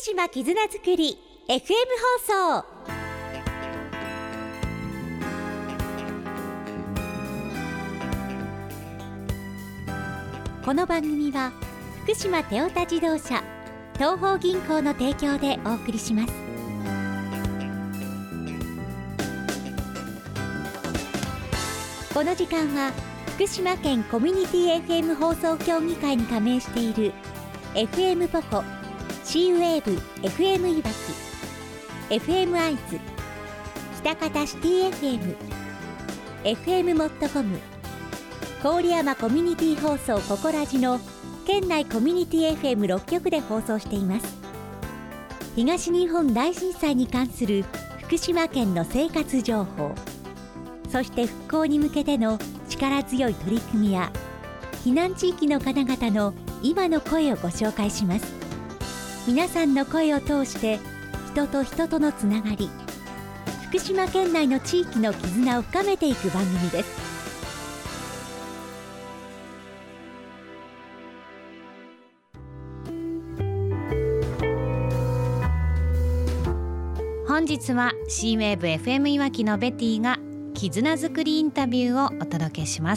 島絆づくり FM 放送。この番組は福島テオタ自動車東邦銀行の提供でお送りします。この時間は福島県コミュニティ FM 放送協議会に加盟している FM ポコ、C ウェーブ FM いわき、 FM アイズ、北方シティ FM、 FM モットコム、郡山コミュニティ放送ココラジの県内コミュニティ FM6 局で放送しています。東日本大震災に関する福島県の生活情報、そして復興に向けての力強い取り組みや避難地域の方々の今の声をご紹介します。皆さんの声を通して人と人とのつながり、福島県内の地域の絆を深めていく番組です。 本日は C ウェーブ FM いわきのベティが絆づくりインタビューをお届けします。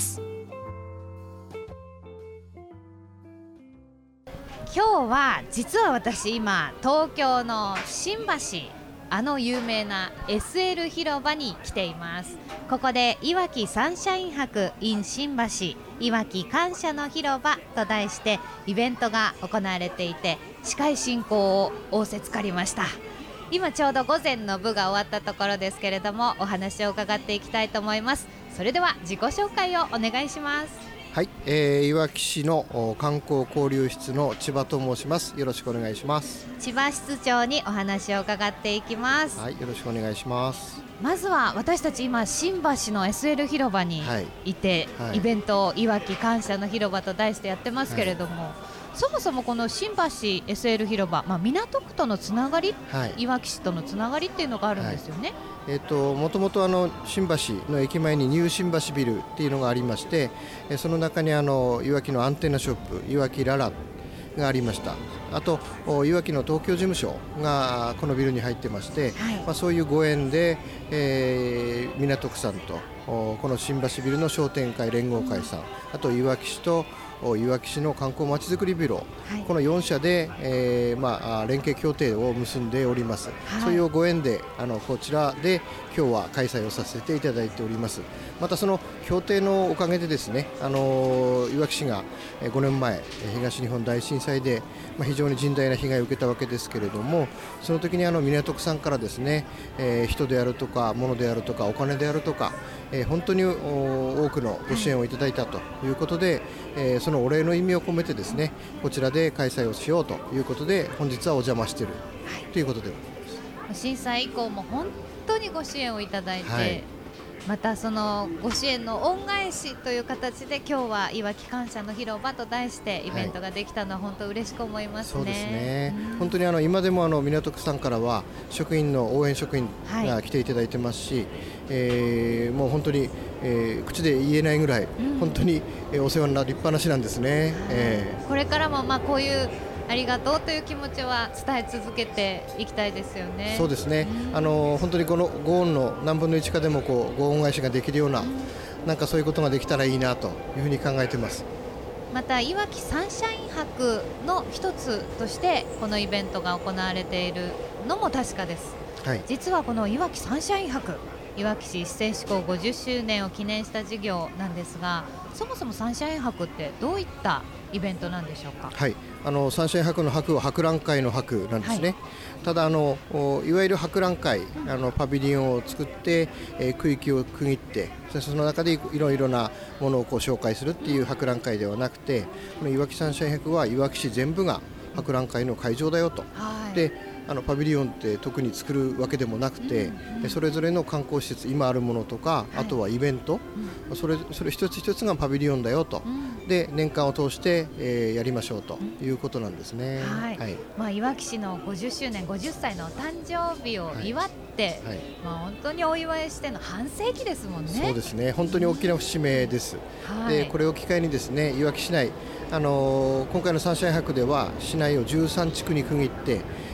今日は実は私今東京の新橋、あの有名な SL 広場に来ています。ここでいわきサンシャイン博 in 新橋いわき感謝の広場と題してイベントが行われていて、司会進行を仰せつかりました。今ちょうど午前の部が終わったところですけれども、お話を伺っていきたいと思います。それでは自己紹介をお願いします。 はい、いわき市の観光交流室の千葉と申します。よろしくお願いします。 千葉室長にお話を伺っていきます。 はい、よろしくお願いします。 まずは私たち今新橋の SL 広場にいて、イベントいわき感謝の広場と題してやってますけれども、そもそもこの新橋 SL 広場、港区とのつながり、いわき市とのつながりっていうのがあるんですよね。 もともと新橋の駅前にニュー新橋ビルっていうのがありまして、その中にいわきのアンテナショップいわきララがありました。あといわきの東京事務所がこのビルに入ってまして、そういうご縁で、港区さんとこの新橋ビルの商店会連合会さん、あといわき市といわき市の観光まちづくりビュロー、この4社で、連携協定を結んでおります。そういうご縁でこちらで今日は開催をさせていただいております。またその協定のおかげでですね、いわき市が5年前東日本大震災で、非常に甚大な被害を受けたわけですけれども、その時に港区さんからですね、人であるとか物であるとかお金であるとか、本当に多くのご支援をいただいたということで、そのお礼の意味を込めてですね、こちらで開催をしようということで本日はお邪魔している、ということでございます。 震災以降も本当にご支援をいただいて、またそのご支援の恩返しという形で今日はいわき感謝の広場と題してイベントができたのは本当嬉しく思いますね。 そうですね、本当に今でも港区さんからは職員の応援職員が来ていただいてますし、もう本当に、口で言えないぐらい、本当にお世話になりっぱなしなんですね。 これからもこういうありがとうという気持ちは伝え続けていきたいですよね。 そうですね、本当にこのご恩の何分の1かでもご恩返しができるような、なんかそういうことができたらいいなというふうに考えています。 またいわきサンシャイン博の一つとしてこのイベントが行われているのも確かです。実はこのいわきサンシャイン博、いわき市市政施行50周年を記念した事業なんですが、そもそもサンシャイン博ってどういったイベントなんでしょうか。 サンシャイン博の博は博覧会の博なんですね。ただいわゆる博覧会、パビリオンを作って、区域を区切って、その中でいろいろなものを紹介するっていう博覧会ではなくて、このいわきサンシャイン博はいわき市全部が博覧会の会場だよと。でパビリオンって特に作るわけでもなくて、それぞれの観光施設、今あるものとか、あとはイベント、それ一つ一つがパビリオンだよと、で年間を通して、やりましょうということなんですね。 いわき市の50周年50歳の誕生日を祝って、本当にお祝いしての半世紀ですもんね。 そうですね、本当に大きな節目です。でこれを機会にですね、いわき市内今回のサンシャイン博では市内を13地区に区切って、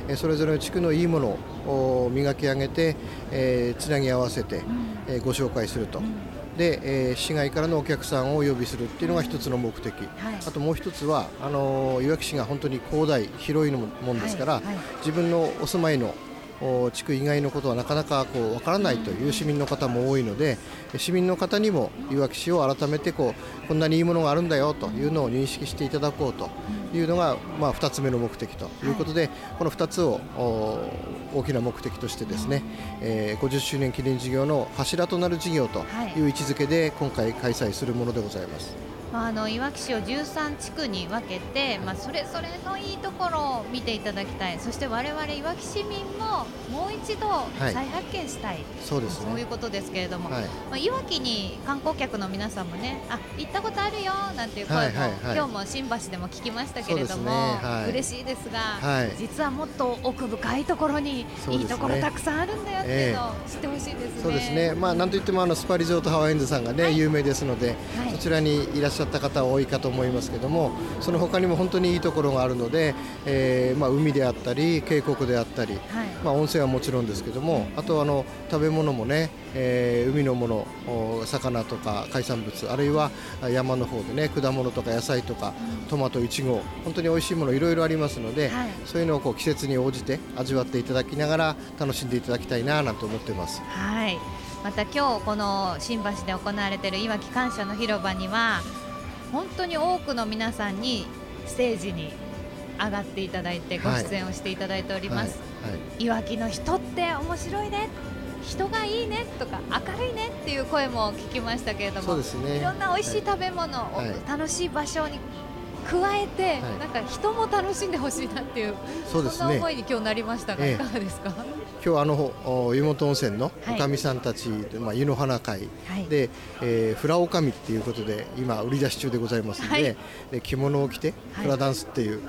それぞれの地区のいいものを磨き上げて、つなぎ合わせて、ご紹介すると。で、市外からのお客さんをお呼びするっていうのが一つの目的、あともう一つはいわき市が本当に広大広いもんですから、自分のお住まいの地区以外のことはなかなかわからないという市民の方も多いので、市民の方にもいわき市を改めてこんなにいいものがあるんだよというのを認識していただこうというのが、2つ目の目的ということで、この2つを大きな目的としてですね、50周年記念事業の柱となる事業という位置づけで今回開催するものでございます。 いわき市を13地区に分けて、それぞれのいいところを見ていただきたい。そして我々いわき市民ももう一度再発見したい、 そうですね、 そういうことですけれども、いわきに観光客の皆さんもね、行ったことあるよなんていう声も、今日も新橋でも聞きましたけれども、嬉しいですが、実はもっと奥深いところにいいところたくさんあるんだよっていうのを知ってほしいですね。 そうですね、なんといってもスパリゾートハワイアンズさんがね、有名ですので、そちらにいらっしゃった方は多いかと思いますけども、その他にも本当にいいところがあるので、海であったり渓谷であったり、温泉はもちろんですけども、あと食べ物もね、海のもの、魚とか海産物、あるいは山の方でね、果物とか野菜とかトマト、イチゴ、本当に美味しいものいろいろありますので、そういうのを季節に応じて味わっていただきながら楽しんでいただきたいななんて思っています。 また今日この新橋で行われているいわき感謝の広場には本当に多くの皆さんにステージに上がっていただいてご出演をしていただいております。いわきの人って面白いね、人がいいねとか明るいねっていう声も聞きましたけれども、 そうですね、 いろんな美味しい食べ物を楽しい場所に加えて、なんか人も楽しんでほしいなっていう、そんな思いに今日なりましたが、いかがですか？ 今日湯本温泉のおかみさんたち、湯の花会で、フラおかみっていうことで今売り出し中でございますので、着物を着てフラダンスっていう、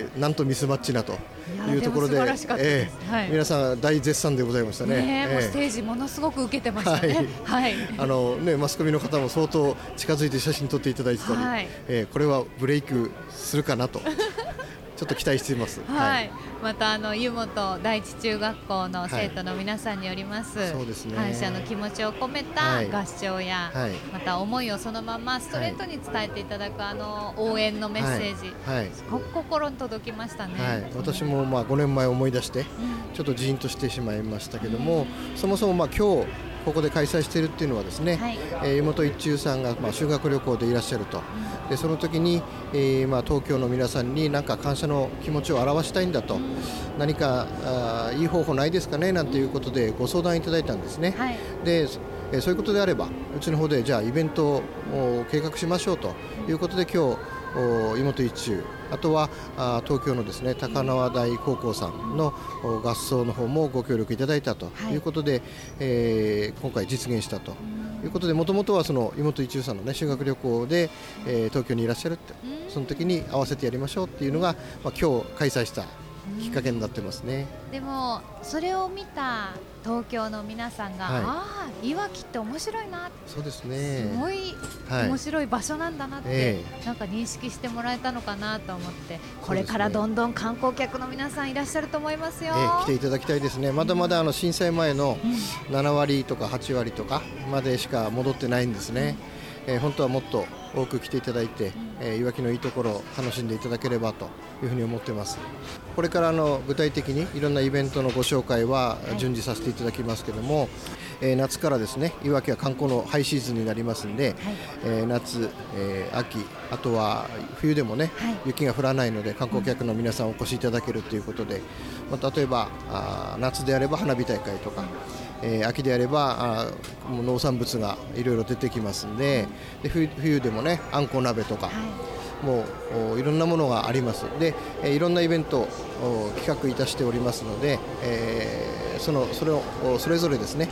なんとミスマッチなというところで、皆さん大絶賛でございましたね。 もうステージものすごく受けてましたね。 マスコミの方も相当近づいて写真撮っていただいてたり、これはブレイクするかなとちょっと期待しています。 また湯本第一中学校の生徒の皆さんによります、感謝の気持ちを込めた合唱や、また思いをそのままストレートに伝えていただく応援のメッセージ、すごく心に届きましたね。 私も5年前思い出してちょっとジーンとしてしまいましたけども、そもそも今日ここで開催しているっていうのはですね、湯本一中さんが修学旅行でいらっしゃると。でその時に、東京の皆さんに何か感謝の気持ちを表したいんだと、何かいい方法ないですかねなんていうことでご相談いただいたんですね。でそういうことであればうちの方でじゃあイベントを計画しましょうということで、今日湯本一中、あとは東京のですね高輪台高校さんの合奏の方もご協力いただいたということで、今回実現したということで、もともとはその湯本一中さんのね修学旅行で、東京にいらっしゃるって、その時に合わせてやりましょうっていうのが、今日開催したきっかけになってますね。 でもそれを見た東京の皆さんが、いわきって面白いな、 そうですね、 すごい面白い場所なんだなって、なんか認識してもらえたのかなと思って、これからどんどん観光客の皆さんいらっしゃると思いますよ。 来ていただきたいですね。まだまだ震災前の7割とか8割とかまでしか戻ってないんですね。本当はもっと多く来ていただいて、いわきのいいところを楽しんでいただければというふうに思ってます。これから具体的にいろんなイベントのご紹介は順次させていただきますけども、夏からですねいわきは観光のハイシーズンになりますんで、夏、秋、あとは冬でもね、雪が降らないので観光客の皆さんお越しいただけるということで、例えば夏であれば花火大会とか、秋であれば農産物がいろいろ出てきますんで、冬でもねあんこ鍋とか、もういろんなものがあります。でいろんなイベントを企画いたしておりますので、それをそれぞれですね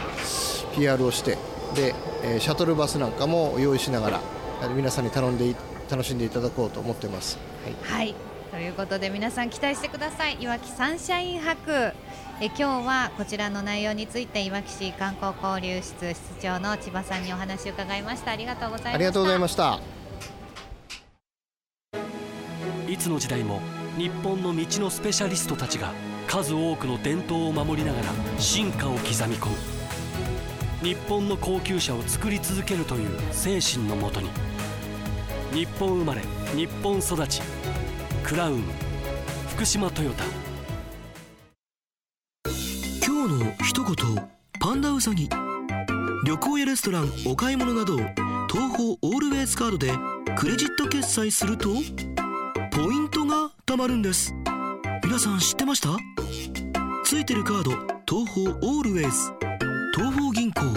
PR をして、でシャトルバスなんかも用意しながら皆さんに楽しんでいただこうと思ってます。 ということで皆さん期待してください。いわきサンシャイン博、今日はこちらの内容についていわき市観光交流室室長の千葉さんにお話を伺いました。ありがとうございました。 ありがとうございました。 いつの時代も日本の道のスペシャリストたちが数多くの伝統を守りながら進化を刻み込む。日本の高級車を作り続けるという精神のもとに、日本生まれ日本育ち、クラウン福島トヨタ。 今日の一言、パンダウサギ。旅行やレストラン、お買い物など東宝オールウェイズカードでクレジット決済するとポイントが貯まるんです。皆さん知ってました？ついてるカード、東宝オールウェイズ、東宝銀行。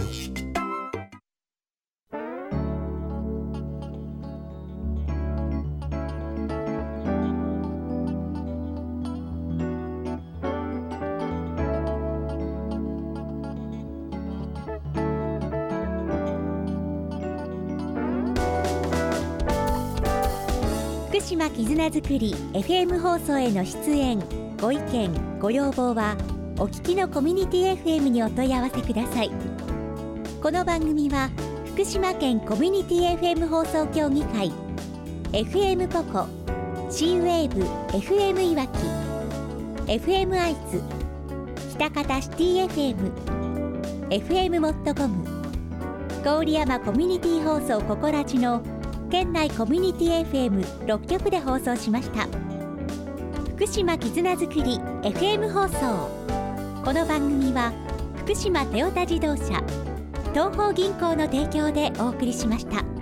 福島絆づくり FM 放送への出演、ご意見ご要望はお聞きのコミュニティ FM にお問い合わせください。この番組は福島県コミュニティ FM 放送協議会、 FM ポコ、 C-WAVE FM いわき、 FM 愛知、北方シティ FM、 FM モットコム、郡山コミュニティ放送ココラジの県内コミュニティ FM6 局で放送しました。福島絆づくり FM 放送。この番組は福島トヨタ自動車、東邦銀行の提供でお送りしました。